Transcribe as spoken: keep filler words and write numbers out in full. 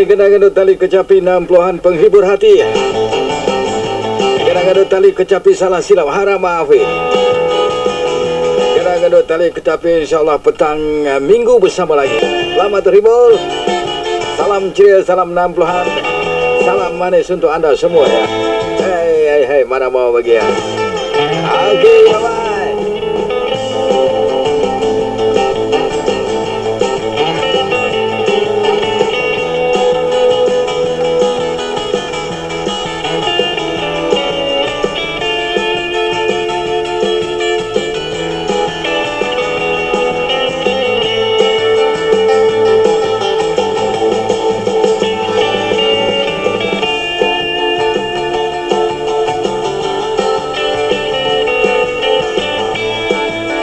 Genang-genang tali kecapi enam puluhan penghibur hati. Genang-genang tali kecapi salah silap haram maafin. Genang-genang tali kecapi insyaAllah petang minggu bersama lagi. Selamat terhibur. Salam ceria, salam enam puluhan. Salam manis untuk anda semua ya. Hei, hei, hei, mana mau bagi ya. Okey, bye-bye.